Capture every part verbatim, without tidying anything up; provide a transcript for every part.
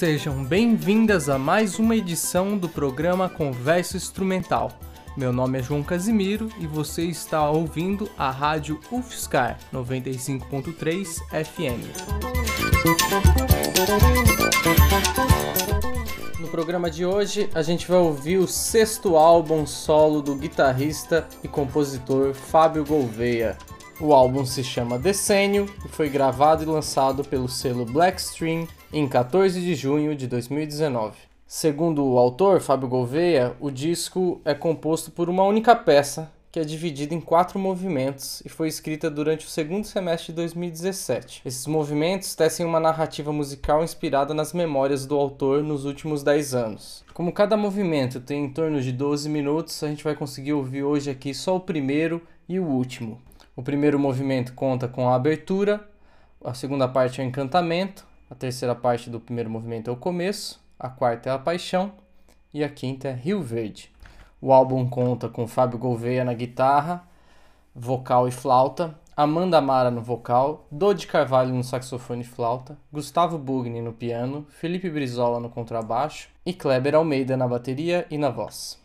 Sejam bem-vindas a mais uma edição do programa Conversa Instrumental. Meu nome é João Casimiro e você está ouvindo a rádio UFSCar noventa e cinco ponto três F M. No programa de hoje, a gente vai ouvir o sexto álbum solo do guitarrista e compositor Fábio Gouveia. O álbum se chama Decênio e foi gravado e lançado pelo selo Blackstream em quatorze de junho de dois mil e dezenove. Segundo o autor, Fábio Gouveia, o disco é composto por uma única peça, que é dividida em quatro movimentos e foi escrita durante o segundo semestre de dois mil e dezessete. Esses movimentos tecem uma narrativa musical inspirada nas memórias do autor nos últimos dez anos. Como cada movimento tem em torno de doze minutos, a gente vai conseguir ouvir hoje aqui só o primeiro e o último. O primeiro movimento conta com a abertura, a segunda parte é o encantamento, a terceira parte do primeiro movimento é o começo, a quarta é a paixão e a quinta é Rio Verde. O álbum conta com Fábio Gouveia na guitarra, vocal e flauta, Amanda Amara no vocal, Dodi Carvalho no saxofone e flauta, Gustavo Bugni no piano, Felipe Brizola no contrabaixo e Kleber Almeida na bateria e na voz.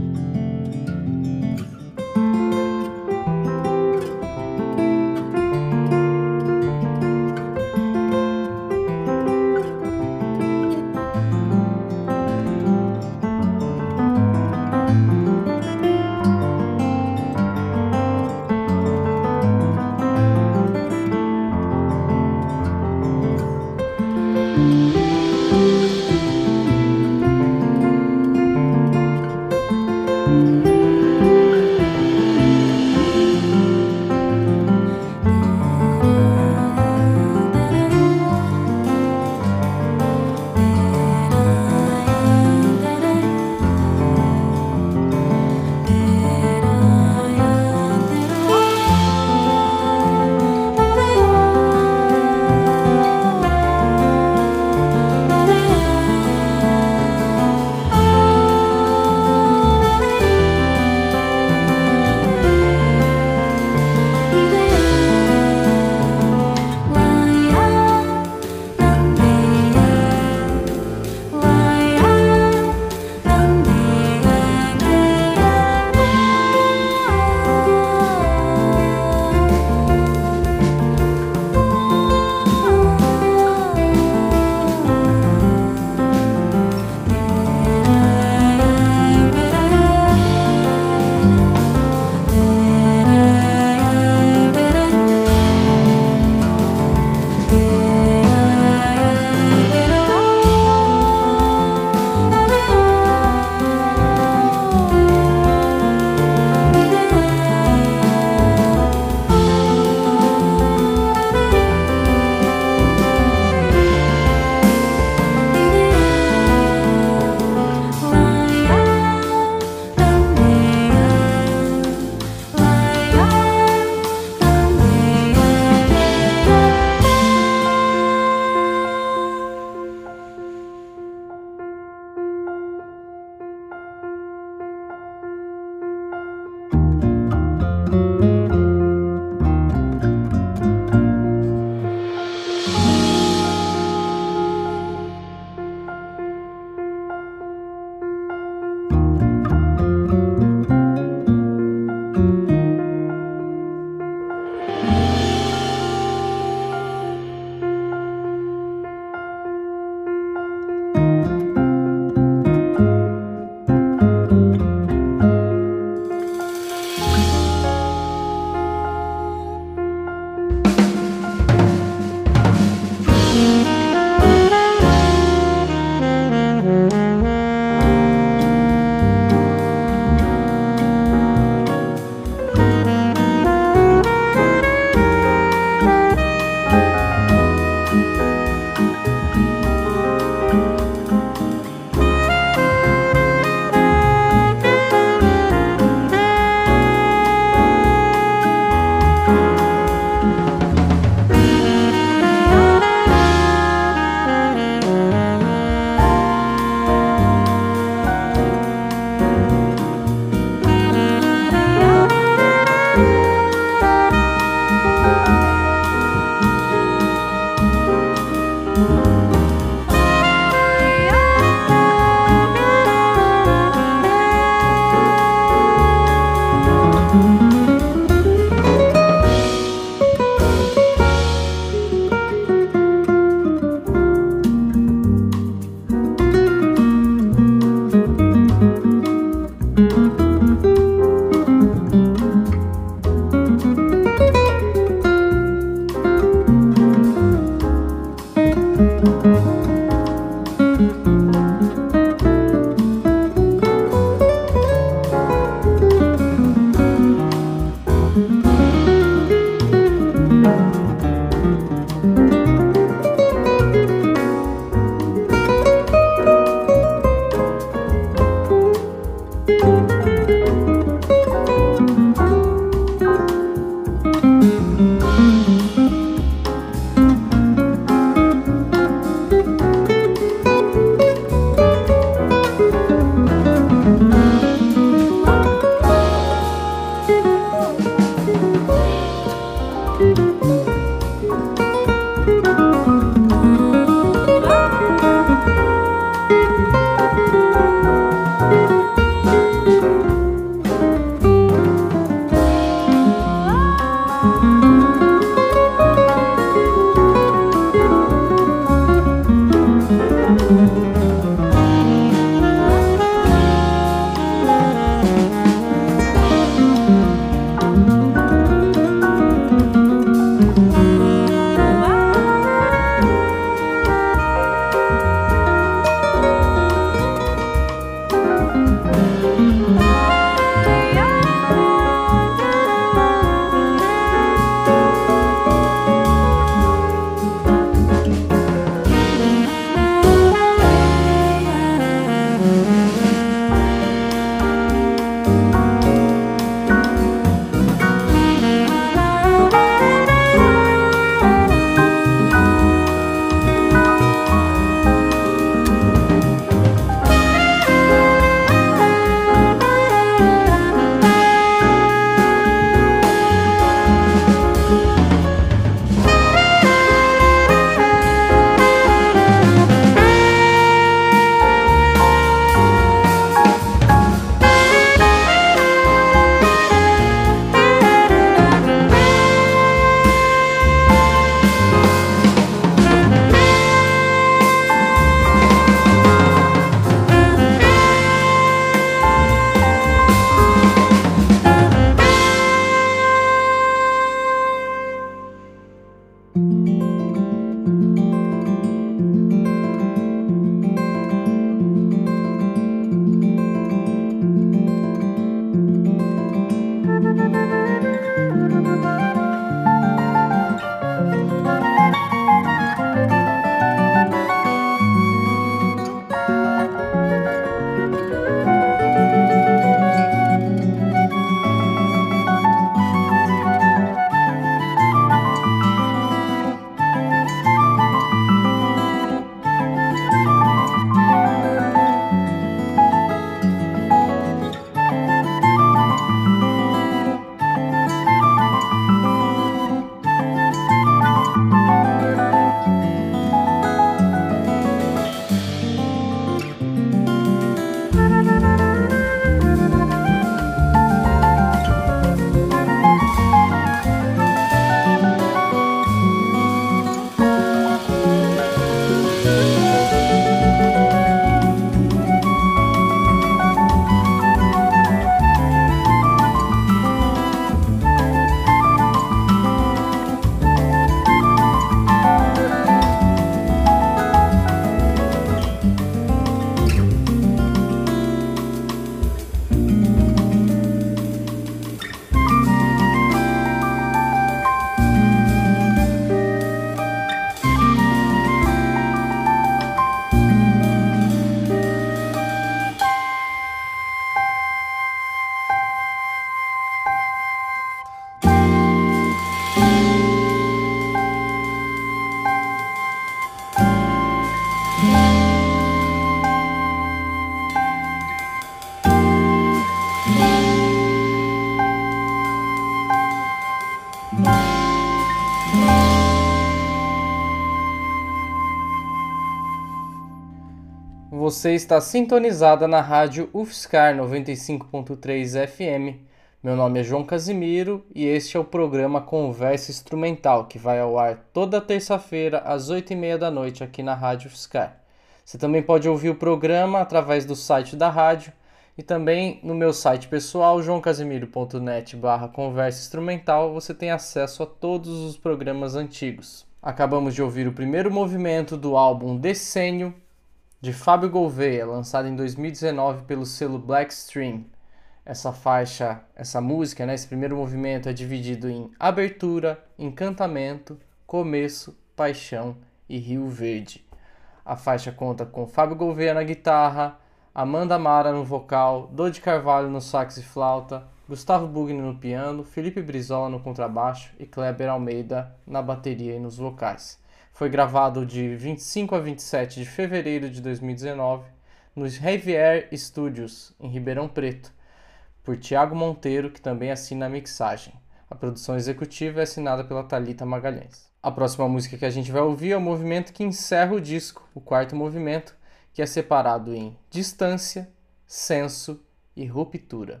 Você está sintonizada na rádio U F S C ar noventa e cinco ponto três F M. Meu nome é João Casimiro e este é o programa Conversa Instrumental, que vai ao ar toda terça-feira às oito e meia da noite aqui na rádio U F S C ar. Você também pode ouvir o programa através do site da rádio e também no meu site pessoal, joão casimiro ponto net barra conversa instrumental, você tem acesso a todos os programas antigos. Acabamos de ouvir o primeiro movimento do álbum Decênio, de Fábio Gouveia, lançado em dois mil e dezenove pelo selo Blackstream. Essa faixa, essa música, né, esse primeiro movimento é dividido em abertura, encantamento, começo, paixão e Rio Verde. A faixa conta com Fábio Gouveia na guitarra, Amanda Mara no vocal, Dodi Carvalho no sax e flauta, Gustavo Bugni no piano, Felipe Brizola no contrabaixo e Kleber Almeida na bateria e nos vocais. Foi gravado de vinte e cinco a vinte e sete de fevereiro de dois mil e dezenove nos Rivière Studios, em Ribeirão Preto, por Thiago Monteiro, que também assina a mixagem. A produção executiva é assinada pela Thalita Magalhães. A próxima música que a gente vai ouvir é o movimento que encerra o disco, o quarto movimento, que é separado em distância, senso e ruptura.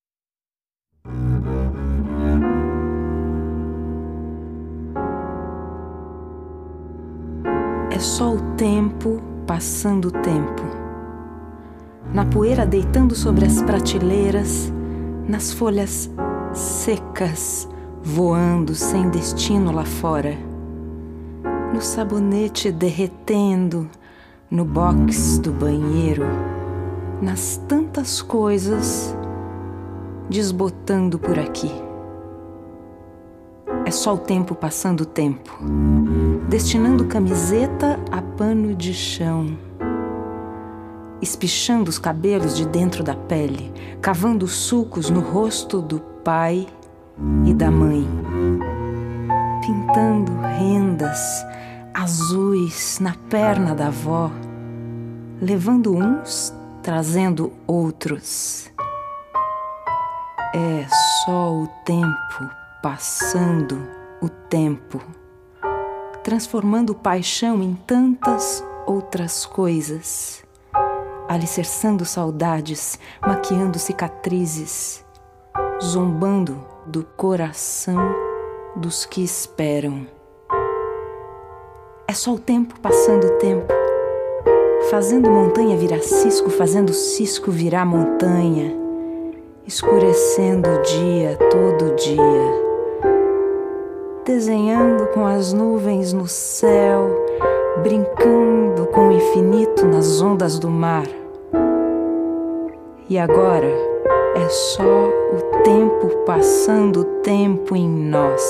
É só o tempo passando o tempo, na poeira deitando sobre as prateleiras, nas folhas secas voando sem destino lá fora, no sabonete derretendo, no box do banheiro, nas tantas coisas desbotando por aqui. É só o tempo passando o tempo, destinando camiseta a pano de chão, espichando os cabelos de dentro da pele, cavando sulcos no rosto do pai e da mãe, pintando rendas azuis na perna da avó, levando uns, trazendo outros. É só o tempo passando o tempo, transformando paixão em tantas outras coisas, alicerçando saudades, maquiando cicatrizes, zombando do coração dos que esperam. É só o tempo passando o tempo, fazendo montanha virar cisco, fazendo cisco virar montanha, escurecendo o dia todo dia, desenhando com as nuvens no céu, brincando com o infinito nas ondas do mar. E agora é só o tempo passando o tempo em nós.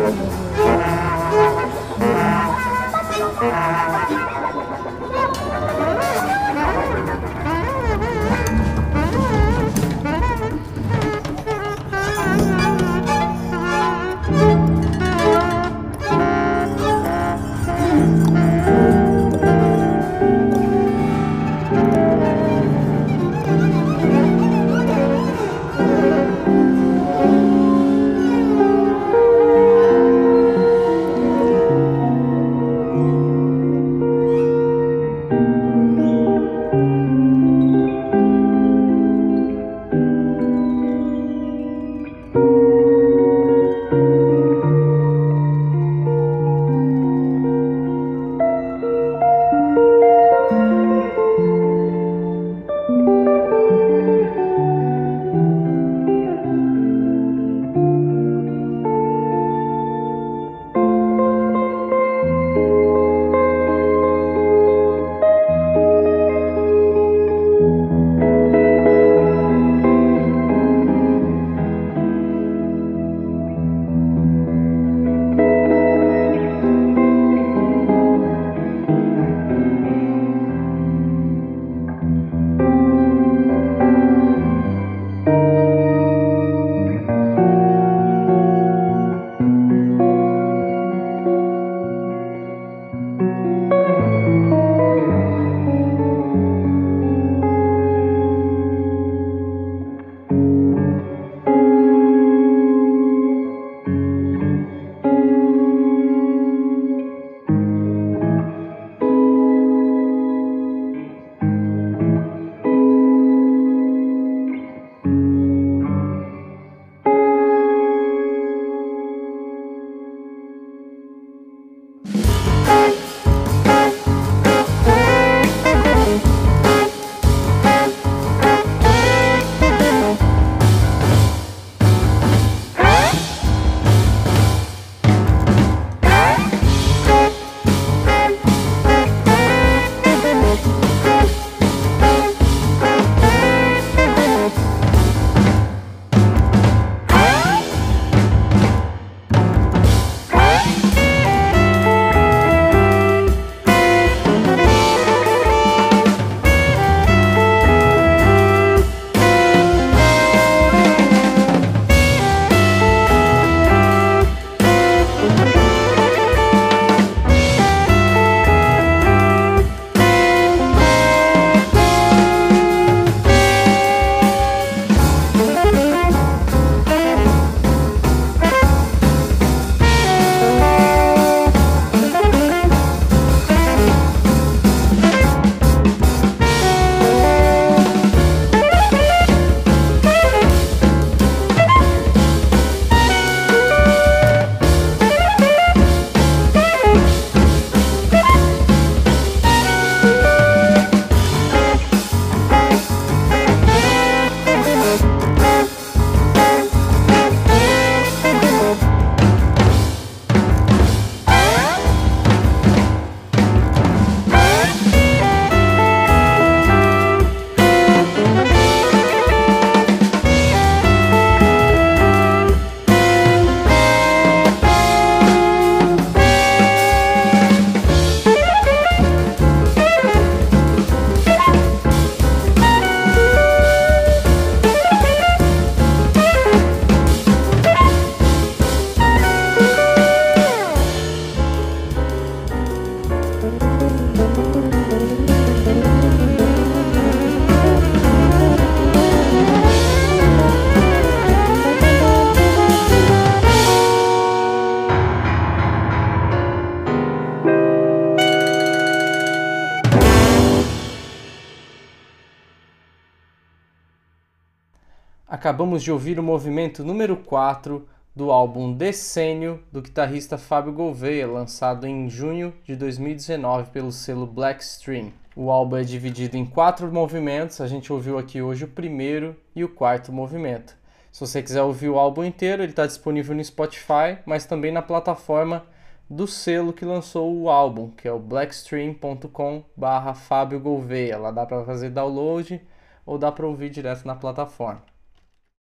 Acabamos de ouvir o movimento número quatro do álbum Decênio, do guitarrista Fábio Gouveia, lançado em junho de dois mil e dezenove pelo selo Blackstream. O álbum é dividido em quatro movimentos, a gente ouviu aqui hoje o primeiro e o quarto movimento. Se você quiser ouvir o álbum inteiro, ele está disponível no Spotify, mas também na plataforma do selo que lançou o álbum, que é o blackstream ponto com barra Fábio Gouveia. Lá dá para fazer download ou dá para ouvir direto na plataforma.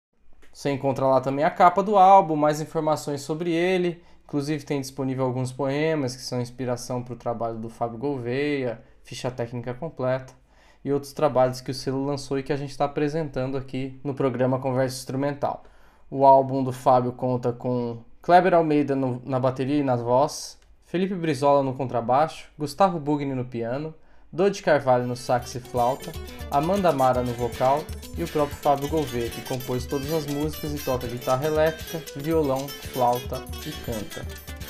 Você encontra lá também a capa do álbum, mais informações sobre ele. Inclusive tem disponível alguns poemas que são inspiração para o trabalho do Fábio Gouveia, ficha técnica completa e outros trabalhos que o selo lançou e que a gente está apresentando aqui no programa Conversa Instrumental. O álbum do Fábio conta com Kleber Almeida no, na bateria e na voz, Felipe Brizola no contrabaixo, Gustavo Bugni no piano, Dodi Carvalho no sax e flauta, Amanda Mara no vocal e o próprio Fábio Gouveia, que compôs todas as músicas e toca guitarra elétrica, violão, flauta e canta.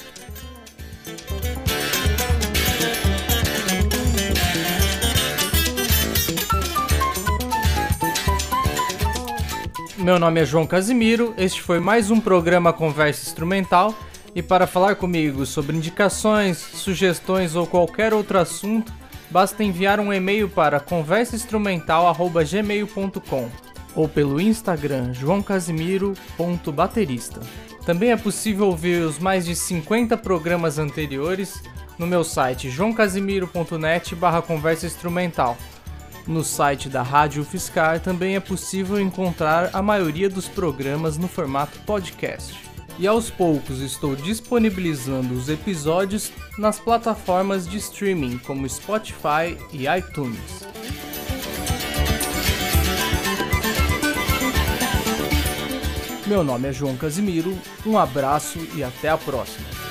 Meu nome é João Casimiro, este foi mais um programa Conversa Instrumental, e para falar comigo sobre indicações, sugestões ou qualquer outro assunto, basta enviar um e-mail para conversa instrumental arroba gmail ponto com ou pelo Instagram joão casimiro ponto baterista. Também é possível ouvir os mais de cinquenta programas anteriores no meu site joão casimiro ponto net barra conversa instrumental. No site da Rádio UFSCar também é possível encontrar a maioria dos programas no formato podcast. E aos poucos estou disponibilizando os episódios nas plataformas de streaming como Spotify e iTunes. Meu nome é João Casimiro, um abraço e até a próxima.